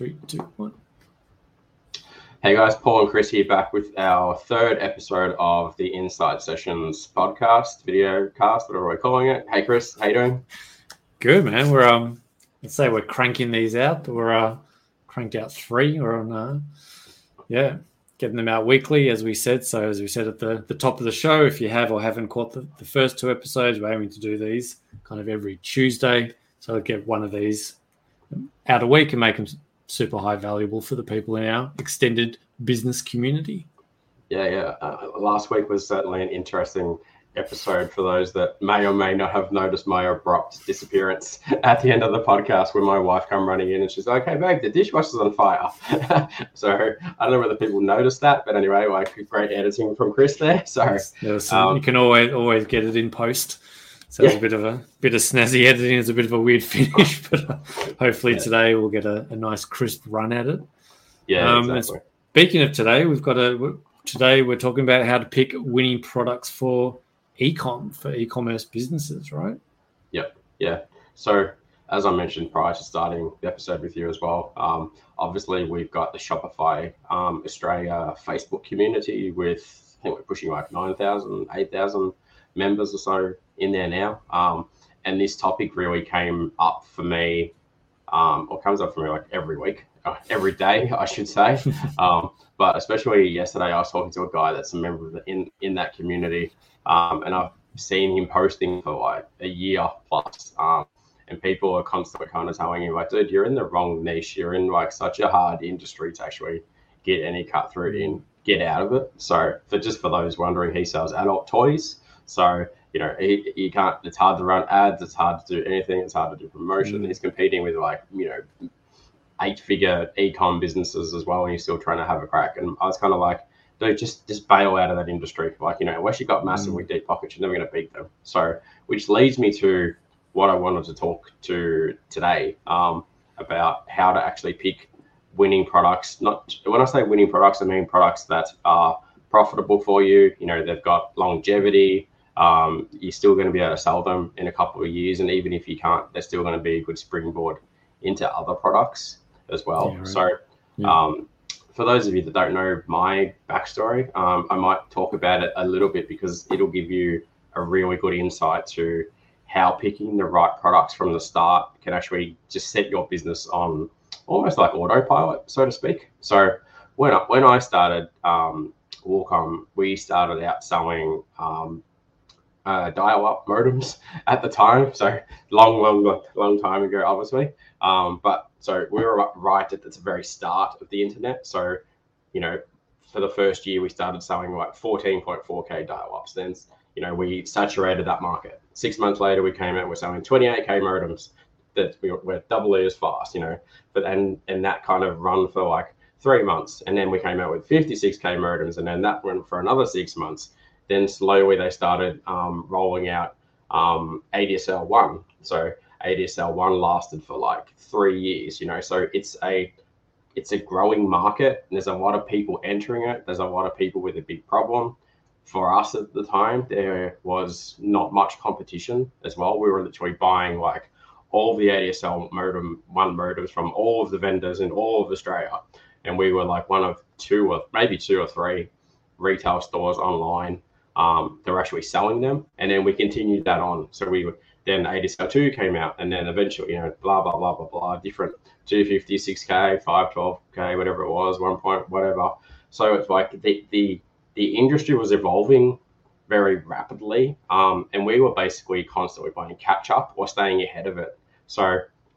3, 2, 1. Hey guys, Paul and Chris here back with our third episode of the Inside Sessions podcast, video cast, whatever we're calling it. Hey Chris, how you doing? Good, man. We're let's say we're cranking these out. We're cranked out 3. We're on getting them out weekly, as we said. So as we said at the top of the show, if you have or haven't caught the first 2 episodes, we're aiming to do these kind of every Tuesday. So I'll get one of these out a week and make them super high valuable for the people in our extended business community. Yeah. Last week was certainly an interesting episode for those that may or may not have noticed my abrupt disappearance at the end of the podcast when my wife come running in and she's like, "Hey babe, the dishwasher's on fire." So I don't know whether people noticed that, but anyway, like great editing from Chris there. So you can always get it in post. So it's a bit of snazzy editing. It's a bit of a weird finish, but hopefully today we'll get a nice crisp run at it. Yeah, exactly. Speaking of today, today we're talking about how to pick winning products for e-commerce businesses, right? Yep. Yeah. So as I mentioned prior to starting the episode with you as well, obviously we've got the Shopify Australia Facebook community with, I think we're pushing like 9,000, 8,000 members or so in there now. And this topic really came up for me, or comes up for me like every week, every day, I should say. But especially yesterday, I was talking to a guy that's a member of in that community. And I've seen him posting for like a year plus. And people are constantly kind of telling him like, dude, you're in the wrong niche. You're in like such a hard industry to actually get any cut through it in, get out of it. So for those wondering, he sells adult toys. So, he can't, it's hard to run ads. It's hard to do anything. It's hard to do promotion. He's competing with 8-figure e-com businesses as well. And he's still trying to have a crack. And I was kind of like, dude, just bail out of that industry. Like, unless you've got massively deep pockets, you're never going to beat them. So, which leads me to what I wanted to talk to today, about how to actually pick winning products. Not when I say winning products, I mean products that are profitable for you. They've got longevity. You're still going to be able to sell them in a couple of years. And even if you can't, they're still going to be a good springboard into other products as well. Yeah, right. So, for those of you that don't know my backstory, I might talk about it a little bit because it'll give you a really good insight to how picking the right products from the start can actually just set your business on almost like autopilot, so to speak. So when I started Woolcom, we started out selling dial-up modems at the time. So long time ago, obviously. But so we were right at the very start of the internet. So, for the first year, we started selling like 14.4K dial-ups. Then, we saturated that market. 6 months later, we came out, we're selling 28K modems that we're doubly as fast, and that kind of run for like 3 months. And then we came out with 56K modems, and then that went for another 6 months. Then slowly they started rolling out ADSL 1. So ADSL 1 lasted for like 3 years, so it's a growing market. And there's a lot of people entering it. There's a lot of people with a big problem. For us at the time, there was not much competition as well. We were literally buying like all the ADSL modems from all of the vendors in all of Australia. And we were like one of 2 or 3 retail stores online that were actually selling them. And then we continued that on. So then ADSL 2 came out, and then eventually, blah, blah, blah, blah, blah, different 250, 6K, 512K, whatever it was, 1 point, whatever. So it's like the industry was evolving very rapidly, and we were basically constantly playing catch up or staying ahead of it. So,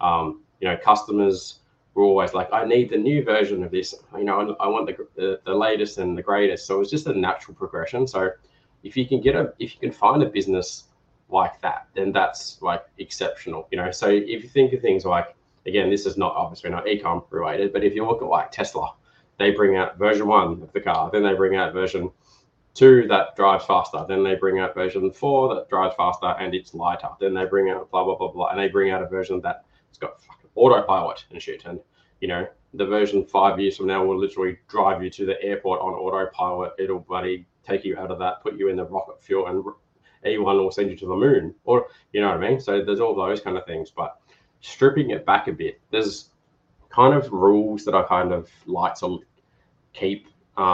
customers were always like, I need the new version of this. I want the latest and the greatest. So it was just a natural progression. So if you can find a business like that, then that's like exceptional. So if you think of things like, again, this is obviously not e-com related, but if you look at like Tesla, they bring out version 1 of the car, then they bring out version 2 that drives faster, then they bring out version 4 that drives faster and it's lighter, then they bring out blah blah blah blah, and they bring out a version that's got fucking autopilot and shit. And the version 5 years from now will literally drive you to the airport on autopilot. It'll bloody take you out of that, put you in the rocket fuel, and Elon will send you to the moon, or you know what I mean. So there's all those kind of things. But stripping it back a bit, there's a kind of rules that I kind of like to keep,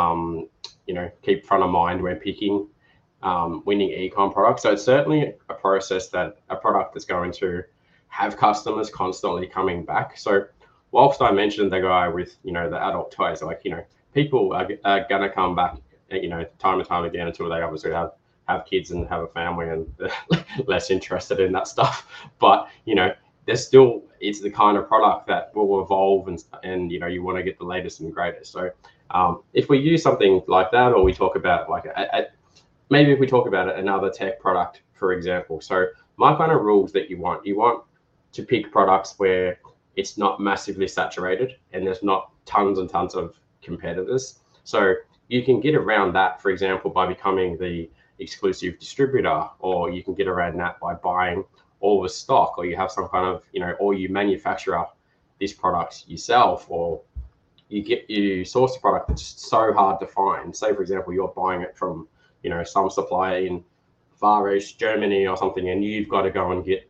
keep front of mind when picking winning ecom products. So it's certainly a product that's going to have customers constantly coming back. So whilst I mentioned the guy with, the adult toys, like, people are going to come back, time and time again until they obviously have kids and have a family and they're less interested in that stuff. But, it's the kind of product that will evolve and you want to get the latest and greatest. So if we use something like that, or we talk about like maybe if we talk about another tech product, for example. So my kind of rules that you want to pick products where it's not massively saturated and there's not tons and tons of competitors. So you can get around that, for example, by becoming the exclusive distributor, or you can get around that by buying all the stock, or you have some kind of, or you manufacture these products yourself, or you source a product that's so hard to find. Say, for example, you're buying it from, some supplier in Far East Germany or something, and you've got to go and get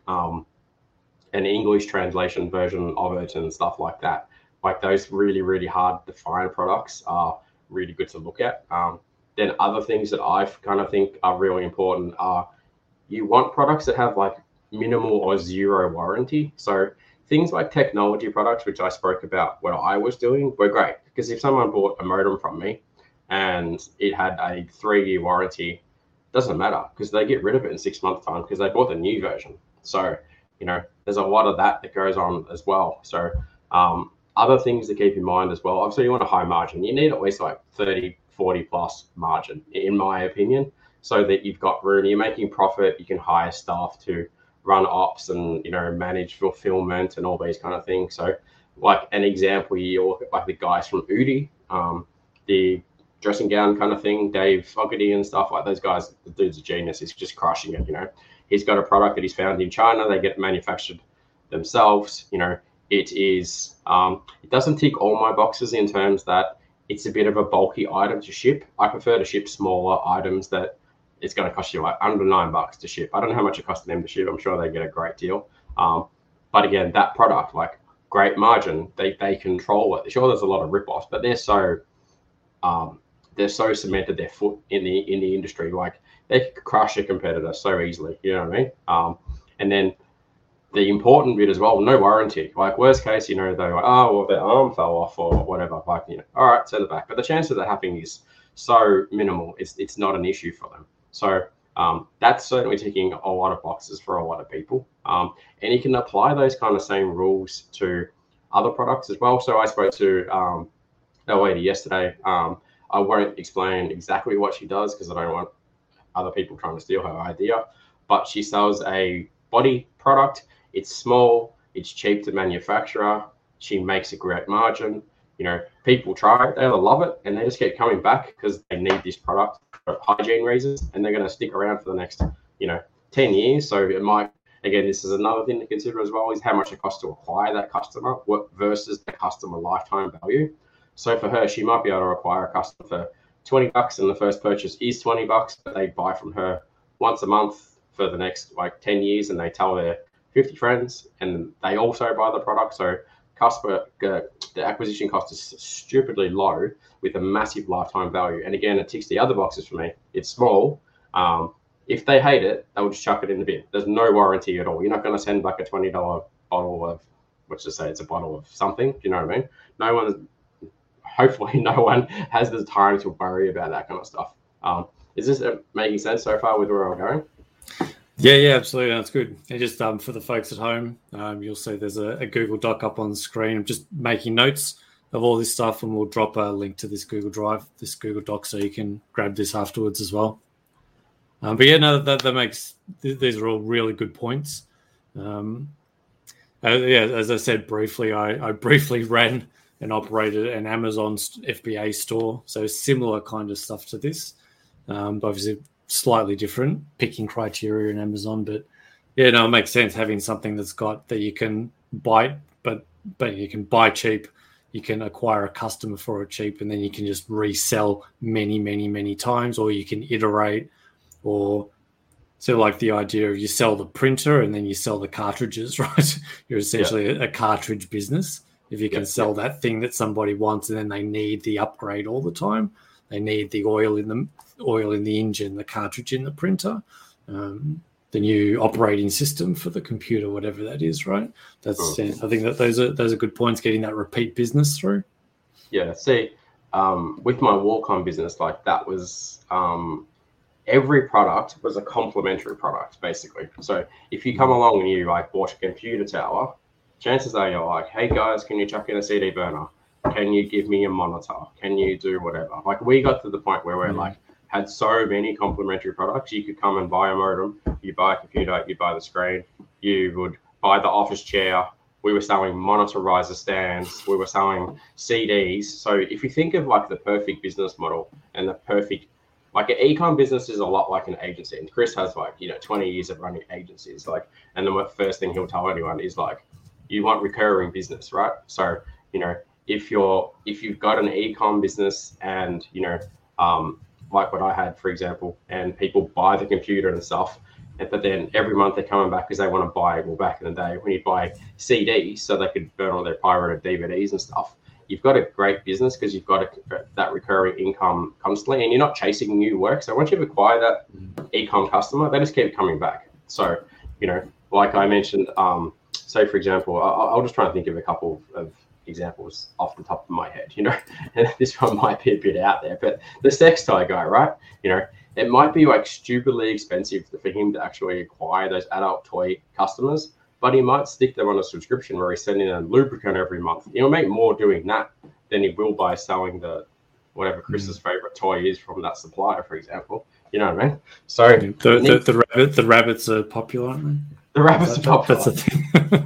an English translation version of it and stuff like that. Like those really, really hard to find products are really good to look at. Then other things that I kind of think are really important are you want products that have like minimal or zero warranty. So things like technology products, which I spoke about what I was doing, were great, because if someone bought a modem from me and it had a 3-year warranty, doesn't matter, because they get rid of it in 6 months time because they bought the new version. So there's a lot of that goes on as well. So other things to keep in mind as well, obviously you want a high margin. You need at least like 30, 40 plus margin, in my opinion, so that you've got room, you're making profit, you can hire staff to run ops and, manage fulfillment and all these kind of things. So like an example, you look at like the guys from Udi, the dressing gown kind of thing, Dave Fogarty and stuff like those guys, the dude's a genius. He's just crushing it, He's got a product that he's found in China. They get it manufactured themselves. It is, it doesn't tick all my boxes in terms that it's a bit of a bulky item to ship. I prefer to ship smaller items that it's going to cost you like under $9 to ship. I don't know how much it costs them to ship. I'm sure they get a great deal. But again, that product, like great margin, they control it. Sure, there's a lot of rip-offs, but they're so cemented their foot in the industry. Like they could crush a competitor so easily. You know what I mean? And then the important bit as well, no warranty. Like worst case, they're like, oh, well, their arm fell off or whatever. Like, all right, send it back. But the chance of that happening is so minimal. It's not an issue for them. So that's certainly ticking a lot of boxes for a lot of people. And you can apply those kind of same rules to other products as well. So I spoke to a lady yesterday. I won't explain exactly what she does because I don't want other people trying to steal her idea. But she sells a body product. It's small. It's cheap to manufacture. She makes a great margin. People try it, they love it, and they just keep coming back because they need this product for hygiene reasons, and they're going to stick around for the next, 10 years. So it might, again, this is another thing to consider as well, is how much it costs to acquire that customer versus the customer lifetime value. So for her, she might be able to acquire a customer for $20, and the first purchase is $20, but they buy from her once a month for the next 10 years, and they tell their 50 friends, and they also buy the product. So the acquisition cost is stupidly low with a massive lifetime value. And again, it ticks the other boxes for me. It's small. If they hate it, they'll just chuck it in the bin. There's no warranty at all. You're not going to send back a $20 bottle of, let's just say it's a bottle of something. You know what I mean? Hopefully no one has the time to worry about that kind of stuff. Is this making sense so far with where I'm going? Yeah, absolutely. That's good. And just for the folks at home, you'll see there's a Google Doc up on the screen. I'm just making notes of all this stuff, and we'll drop a link to this Google Drive, this Google Doc, so you can grab this afterwards as well. But yeah, no, that makes, these are all really good points. As I said briefly, I briefly ran and operated an Amazon FBA store, so similar kind of stuff to this, but obviously slightly different picking criteria in Amazon. But yeah, no, it makes sense having something that's got that you can buy, but you can buy cheap, you can acquire a customer for it cheap, and then you can just resell many times, or you can iterate, or so like the idea of you sell the printer and then you sell the cartridges, right? You're essentially a cartridge business. If you can sell that thing that somebody wants, and then they need the upgrade all the time, they need the oil in the engine, the cartridge in the printer, the new operating system for the computer, whatever that is, right? I think that those are good points, getting that repeat business through. Yeah, see, with my Walk-On business, like that was every product was a complementary product, basically. So if you come along and you like bought a computer tower, chances are you're like, hey guys, can you chuck in a CD burner? Can you give me a monitor? Can you do whatever? Like we got to the point where we're like, had so many complementary products. You could come and buy a modem, you buy a computer, you buy the screen, you would buy the office chair. We were selling monitor riser stands. We were selling CDs. So if you think of like the perfect business model and the perfect, like an e-com business is a lot like an agency. And Chris has like, 20 years of running agencies. Like, and the first thing he'll tell anyone is like, you want recurring business, right? So, if you've got an e-com business and, like what I had, for example, and people buy the computer and stuff, but then every month they're coming back because they want to buy, well, back in the day, when you buy CDs so they could burn all their pirated DVDs and stuff, you've got a great business because you've got that recurring income constantly and you're not chasing new work. So once you've acquired that e-com customer, they just keep coming back. So, like I mentioned, so for example, I'll just try and think of a couple of examples off the top of my head, and this one might be a bit out there, but the sex toy guy, right? It might be like stupidly expensive for him to actually acquire those adult toy customers, but he might stick them on a subscription where he's sending a lubricant every month. He'll make more doing that than he will by selling the whatever Chris's favorite toy is from that supplier, for example. You know what I mean? So the rabbits are popular, aren't they? The rabbits are popular. That's the thing.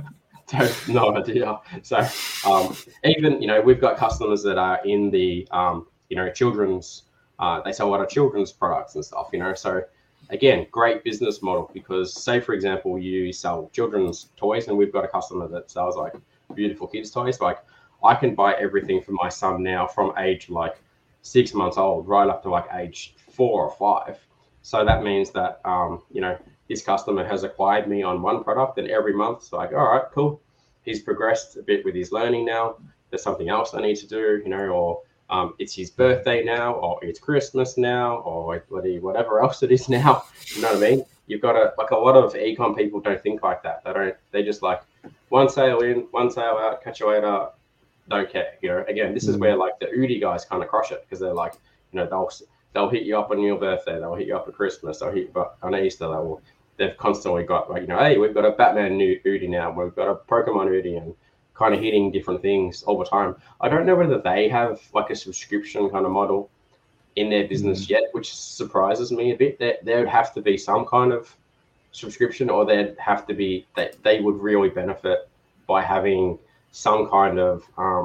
No idea. So even, we've got customers that are in the, children's, they sell a lot of children's products and stuff, So again, great business model because say, for example, you sell children's toys and we've got a customer that sells like beautiful kids toys. Like I can buy everything for my son now from age like 6 months old right up to like age 4 or 5. So that means that, his customer has acquired me on one product and every month it's like, all right, cool. He's progressed a bit with his learning now. There's something else I need to do, or it's his birthday now, or it's Christmas now, or whatever else it is now. You know what I mean? You've got a lot of e-com people don't think like that. They just like one sale in, one sale out, catch you later, don't care. Again, this is where like the Udi guys kind of crush it because they're like, they'll hit you up on your birthday, they'll hit you up at Christmas, they'll hit you up on Easter, they've constantly got like, hey, we've got a Batman new Udi now, we've got a Pokemon Udi, and kind of hitting different things all the time. I don't know whether they have like a subscription kind of model in their business yet, which surprises me a bit. There would have to be some kind of subscription, or there'd have to be that they would really benefit by having some kind of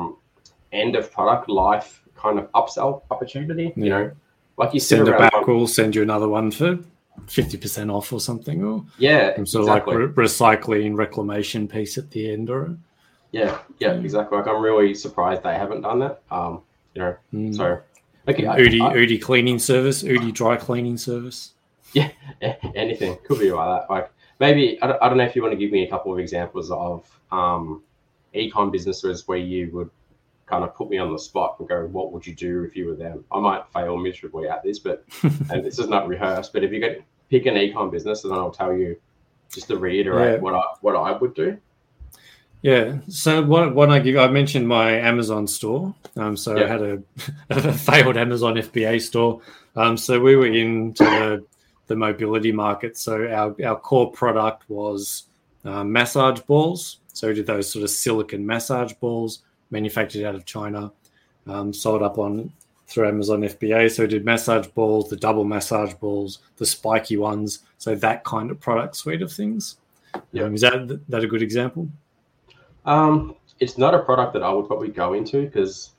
end of product life kind of upsell opportunity. Like you send it back, we'll send you another one for 50% off or something, or some sort exactly. of like recycling reclamation piece at the end, or exactly. Like I'm really surprised they haven't done that. So okay, Udi cleaning service, Udi dry cleaning service. Yeah, anything could be like that. Like maybe I don't know if you want to give me a couple of examples of e-com businesses where you would kind of put me on the spot and go, what would you do if you were them? I might fail miserably at this, but and this is not rehearsed. But if you could pick an e-com business, and then I'll tell you just to reiterate what I would do. Yeah. So what I mentioned my Amazon store. I had a failed Amazon FBA store. So we were into the mobility market. So our core product was massage balls. So we did those sort of silicon massage balls, manufactured out of China, sold up through Amazon FBA. So we did massage balls, the double massage balls, the spiky ones. So that kind of product suite of things. Is that a good example? It's not a product that I would probably go into because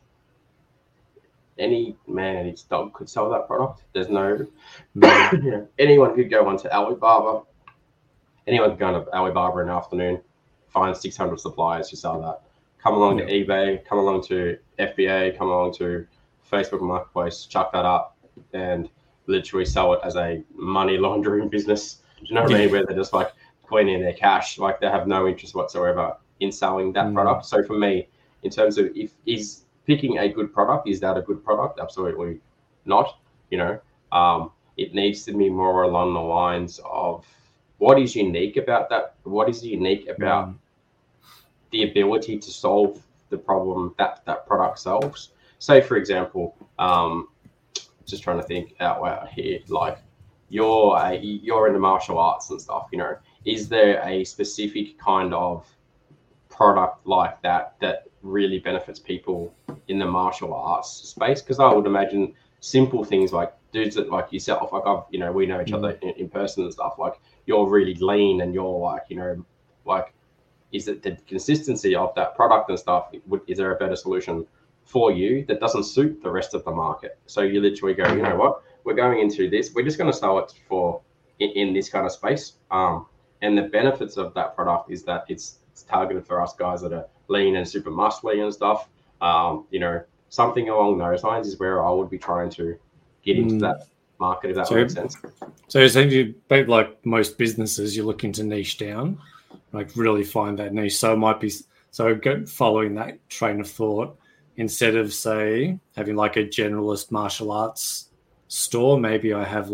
any man and his dog could sell that product. There's no, anyone could go onto Alibaba. Anyone could go onto Alibaba in the afternoon, find 600 suppliers who sell that. Come along to eBay, come along to FBA, come along to Facebook Marketplace, chuck that up and literally sell it as a money laundering business. Do you know what I mean? Where they're just like cleaning their cash, like they have no interest whatsoever in selling that product. So for me, in terms of if is picking a good product, is that a good product? Absolutely not. It needs to be more along the lines of what is unique about that. What is unique about the ability to solve the problem that product solves? Say, for example, just trying to think out loud here, like you're in the martial arts and stuff. Is there a specific kind of product like that really benefits people in the martial arts space? Because I would imagine simple things like dudes that like yourself, like we know each other in person and stuff. Like you're really lean and you're like, is it the consistency of that product and stuff? Is there a better solution for you that doesn't suit the rest of the market? So you literally go, you know what, we're going into this. We're just going to sell it in this kind of space. And the benefits of that product is that it's targeted for us guys that are lean and super muscly and stuff. Something along those lines is where I would be trying to get into that market, if that makes sense. So essentially, like most businesses, you're looking to niche down, like really find that niche. So it might be following that train of thought, instead of say having like a generalist martial arts store, maybe I have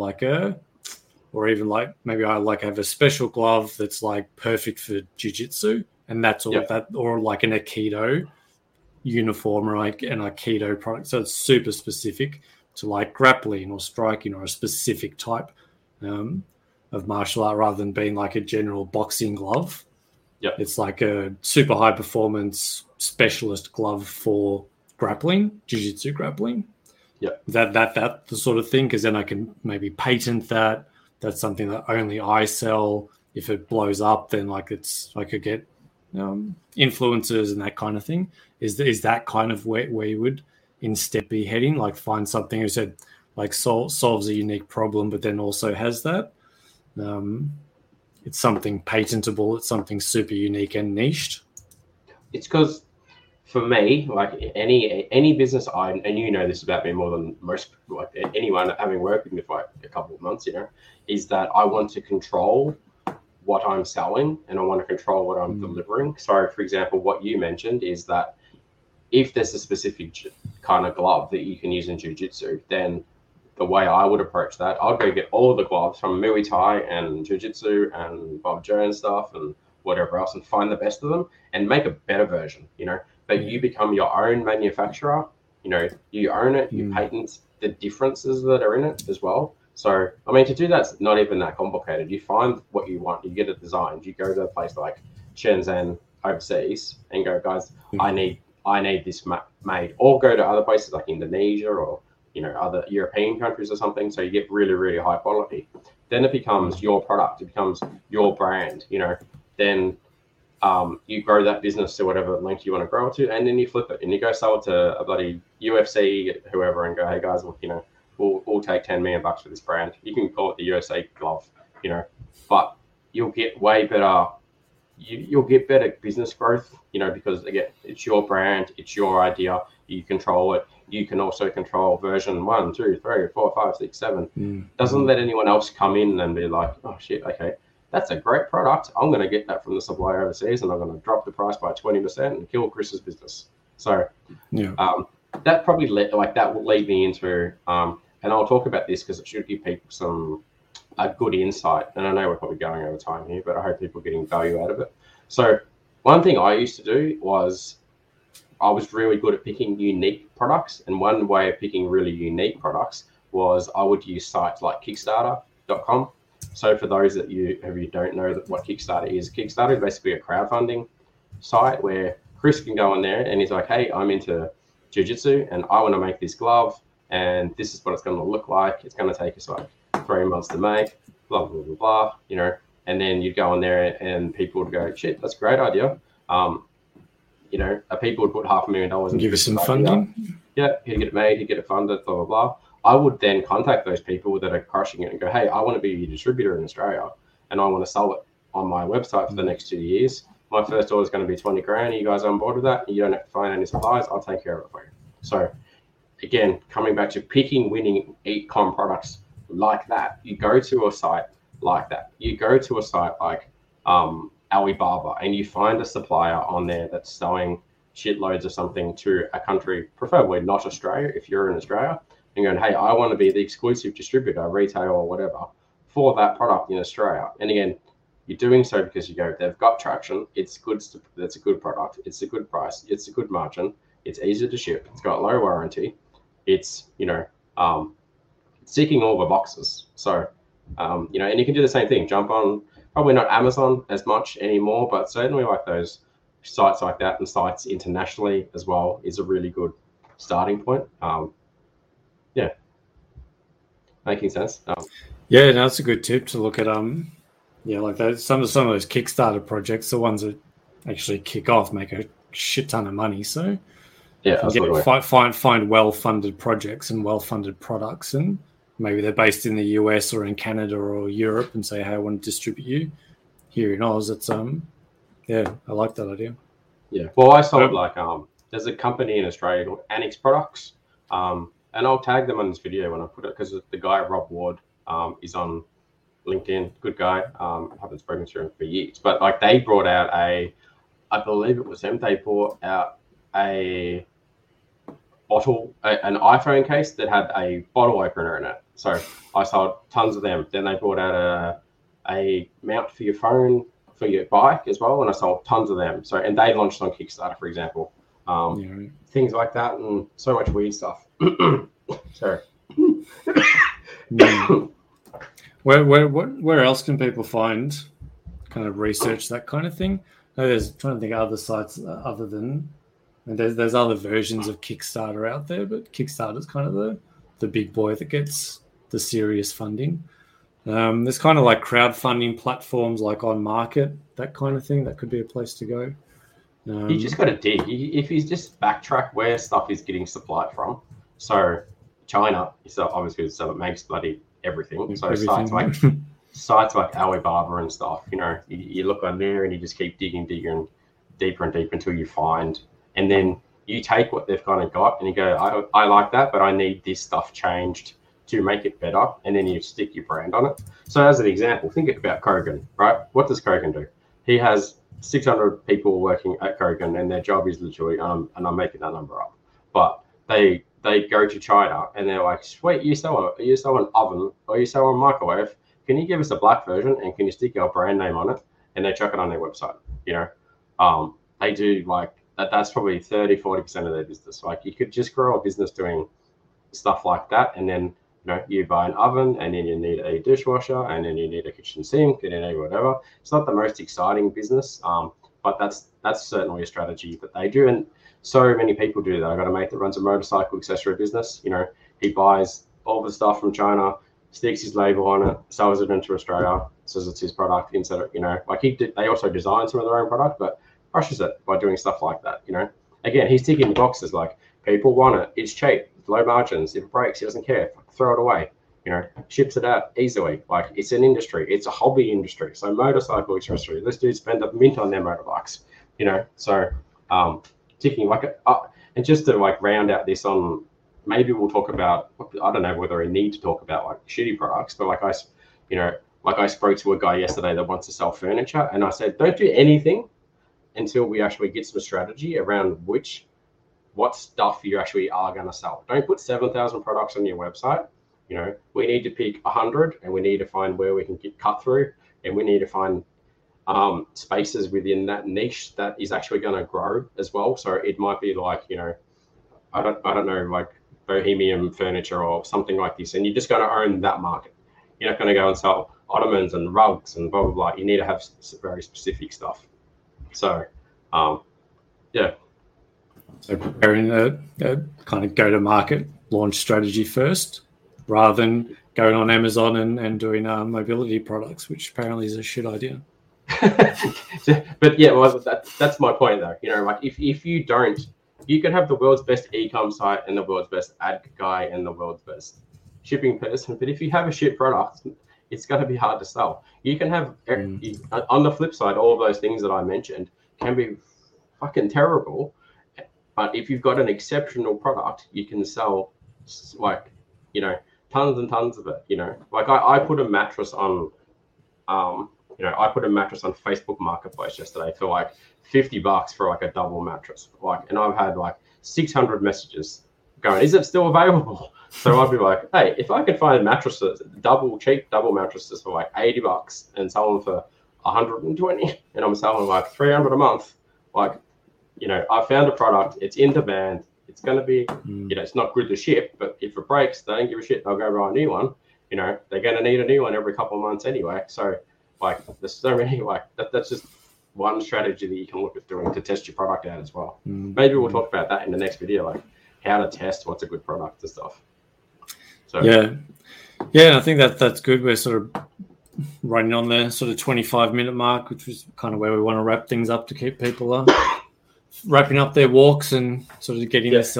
maybe I have a special glove that's like perfect for jiu-jitsu, and that's all that, or like an Aikido uniform or like an Aikido product. So it's super specific to like grappling or striking or a specific type of martial art, rather than being like a general boxing glove. Yeah, it's like a super high performance specialist glove for grappling, jiu-jitsu grappling. Yeah, that the sort of thing, because then I can maybe patent that. That's something that only I sell. If it blows up, then I could get influencers and that kind of thing. Is that kind of where you would instead be heading? Like find something who said like solves a unique problem, but then also has that. It's something patentable. It's something super unique and niched. It's because for me, like any business, and you know this about me more than most, like anyone having worked with me for like a couple of months, is that I want to control what I'm selling and I want to control what I'm delivering. So, for example, what you mentioned is that if there's a specific kind of glove that you can use in jiu-jitsu, then the way I would approach that, I'll go get all of the gloves from Muay Thai and jiu-jitsu and Bob Jones stuff and whatever else and find the best of them and make a better version, But you become your own manufacturer, you own it, you patent the differences that are in it as well. So, I mean, to do that's not even that complicated. You find what you want, you get it designed, you go to a place like Shenzhen overseas and go, guys, I need this made, or go to other places like Indonesia or, other European countries or something. So you get really, really high quality. Then it becomes your product, it becomes your brand, then you grow that business to whatever length you want to grow it to, and then you flip it and you go sell it to a bloody UFC, whoever, and go, hey guys, look, we'll take $10 million for this brand. You can call it the USA glove, but you'll get way better. You'll get better business growth, because again, it's your brand, it's your idea. You control it. You can also control version 1, 2, 3, 4, 5, 6, 7. Doesn't let anyone else come in and be like, oh shit, okay, that's a great product. I'm going to get that from the supplier overseas, and I'm going to drop the price by 20% and kill Chris's business. So, that probably that will lead me into, and I'll talk about this because it should give people a good insight. And I know we're probably going over time here, but I hope people are getting value out of it. So, one thing I used to do was I was really good at picking unique products, and one way of picking really unique products was I would use sites like Kickstarter.com. So for those of you don't know what Kickstarter is basically a crowdfunding site where Chris can go in there and he's like, hey, I'm into jiu-jitsu and I want to make this glove, and this is what it's going to look like. It's going to take us like 3 months to make, blah, blah, blah, blah, and then you'd go in there and people would go, shit, that's a great idea. People would put $500,000 and give you some funding. Yeah, he'd get it made, he'd get it funded, blah, blah, blah. I would then contact those people that are crushing it and go, hey, I want to be a distributor in Australia and I want to sell it on my website for the next 2 years. My first order is going to be 20 grand. Are you guys on board with that? You don't have to find any suppliers. I'll take care of it for you. So again, coming back to picking winning e-com products like that, you go to a site like that. You go to a site like Alibaba and you find a supplier on there that's selling shitloads of something to a country, preferably not Australia, if you're in Australia, and going, hey, I want to be the exclusive distributor, retail or whatever, for that product in Australia. And again, you're doing so because you go, they've got traction. It's good. It's a good product. It's a good price. It's a good margin. It's easy to ship. It's got low warranty. It's, ticking all the boxes. So, and you can do the same thing. Jump on, probably not Amazon as much anymore, but certainly like those sites like that and sites internationally as well is a really good starting point. Making sense. Yeah, no, that's a good tip to look at. Like those, some of those Kickstarter projects, the ones that actually kick off, make a shit ton of money. So find well-funded projects and well-funded products, and maybe they're based in the US or in Canada or Europe, and say, hey, I want to distribute you here in Oz. It's I like that idea. Yeah. Well, I sold there's a company in Australia called Annex Products, and I'll tag them on this video when I put it, because the guy Rob Ward is on LinkedIn, good guy. I haven't spoken to him for years, but like they brought out I believe it was them. They brought out an iPhone case that had a bottle opener in it. So I sold tons of them. Then they brought out a mount for your phone for your bike as well, and I sold tons of them. So, and they launched on Kickstarter, for example. Things like that, and so much weird stuff. Sorry. Where else can people find kind of research that kind of thing? I'm trying to think of other sites other than, and there's other versions of Kickstarter out there, but Kickstarter's kind of the big boy that gets the serious funding. There's kind of like crowdfunding platforms like On Market, that kind of thing. That could be a place to go. You just got to dig. If you just backtrack where stuff is getting supplied from. So China is obviously, so it makes bloody everything. So sites like Alibaba and stuff, you look on there and you just keep digging deeper and deeper until you find, and then you take what they've kind of got and you go, I like that, but I need this stuff changed to make it better, and then you stick your brand on it. So as an example, think about Kogan, right? What does Kogan do? He has 600 people working at Kogan, and their job is literally, and I'm making that number up, but they go to China and they're like, sweet, you sell an oven or you sell a microwave. Can you give us a black version and can you stick your brand name on it? And they chuck it on their website. They do like that. That's probably 30-40% of their business. Like you could just grow a business doing stuff like that, and then you buy an oven, and then you need a dishwasher, and then you need a kitchen sink, and then whatever. It's not the most exciting business, but that's certainly a strategy that they do, and so many people do that. I got a mate that runs a motorcycle accessory business. He buys all the stuff from China, sticks his label on it, sells it into Australia, says it's his product instead of, they also design some of their own product, but brushes it by doing stuff like that. Again, he's ticking the boxes, like people want it, it's cheap, low margins, if it breaks, he doesn't care, throw it away, ships it out easily. Like it's an industry, it's a hobby industry. So motorcycle accessory, let's do spend a mint on their motorbikes, so ticking and just to like round out this on, maybe we'll talk about, I don't know whether I need to talk about like shitty products, but like I spoke to a guy yesterday that wants to sell furniture, and I said, don't do anything until we actually get some strategy around what stuff you actually are going to sell. Don't put 7,000 products on your website. We need to pick 100, and we need to find where we can get cut through, and we need to find spaces within that niche that is actually going to grow as well. So it might be like, I don't know, like bohemian furniture or something like this, and you're just going to own that market. You're not going to go and sell ottomans and rugs and blah blah blah. You need to have very specific stuff. So so preparing a kind of go-to-market launch strategy first, rather than going on Amazon and doing mobility products, which apparently is a shit idea. But yeah, well, that's my point though. Like if you don't, you can have the world's best e-com site and the world's best ad guy and the world's best shipping person, but if you have a shit product, it's going to be hard to sell. You can have on the flip side, all of those things that I mentioned can be fucking terrible, but if you've got an exceptional product, you can sell like tons and tons of it. Like I put a mattress on You know, I put a mattress on Facebook Marketplace yesterday for like $50 for like a double mattress. Like, and I've had like 600 messages going, is it still available? So I'd be like, hey, if I could find mattresses, cheap double mattresses for like $80 and sell them for 120, and I'm selling like 300 a month, like, you know, I found a product, it's in demand, it's going to be, you know, it's not good to ship, but if it breaks, they don't give a shit, they'll go buy a new one. You know, they're going to need a new one every couple of months anyway. So, like, there's so many, like, that's just one strategy that you can look at doing to test your product out as well. Maybe we'll talk about that in the next video, like how to test what's a good product and stuff. So yeah, I think that's good. We're sort of running on the sort of 25-minute mark, which was kind of where we want to wrap things up to keep people wrapping up their walks and sort of getting this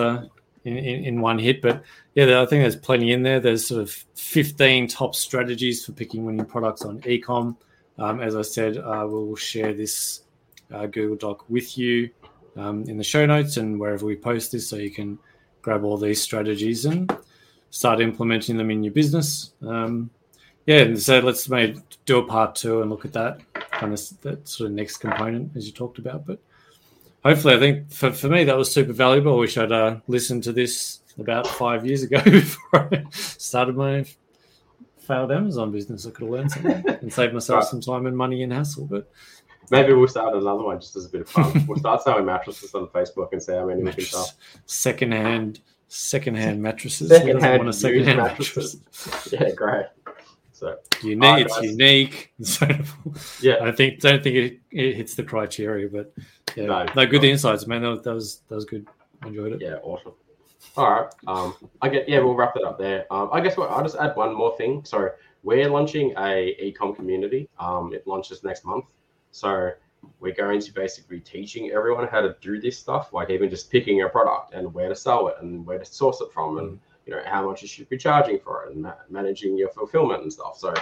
in one hit. But yeah, I think there's plenty in there. There's sort of 15 top strategies for picking winning products on ecom. As I said, we'll share this Google Doc with you in the show notes and wherever we post this, so you can grab all these strategies and start implementing them in your business. And so let's maybe do a part 2 and look at that kind of that sort of next component as you talked about. But hopefully, I think for me that was super valuable. I wish I'd listened to this about 5 years ago before I started my failed Amazon business. I could have learned something and saved myself some time and money and hassle. But maybe we'll start another one just as a bit of fun. We'll start selling mattresses on Facebook and see how many we can sell. Secondhand mattresses. Secondhand mattress. Yeah, great. So it's unique. So, yeah, I don't think it hits the criteria, but yeah, no good insights, man. That was good. I enjoyed it. Yeah, awesome. All right. We'll wrap it up there. I guess I'll just add one more thing. So we're launching a e-com community. It launches next month. So we're going to basically teaching everyone how to do this stuff, like even just picking a product and where to sell it and where to source it from and, you know, how much you should be charging for it and managing your fulfillment and stuff. So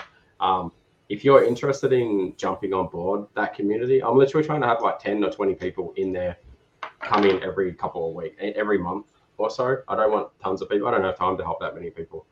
if you're interested in jumping on board that community, I'm literally trying to have like 10 or 20 people in there come in every couple of weeks, every month or so. I don't want tons of people. I don't have time to help that many people.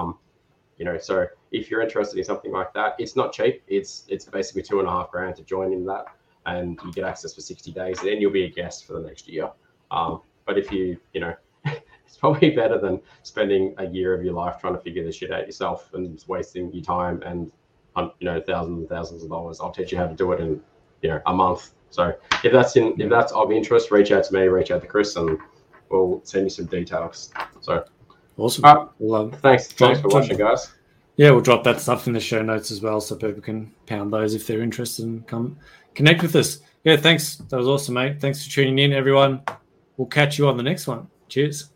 You know, so if you're interested in something like that, it's not cheap. It's basically $2,500 to join in that, and you get access for 60 days, and then you'll be a guest for the next year. But if you know, it's probably better than spending a year of your life trying to figure this shit out yourself and wasting your time and, you know, thousands and thousands of dollars. I'll teach you how to do it in, you know, a month. So if that's of interest, reach out to me, reach out to Chris, and we'll send you some details. So awesome. Thanks for watching, guys. Yeah, we'll drop that stuff in the show notes as well, so people can pound those if they're interested and come connect with us. Yeah, thanks. That was awesome, mate. Thanks for tuning in, everyone. We'll catch you on the next one. Cheers.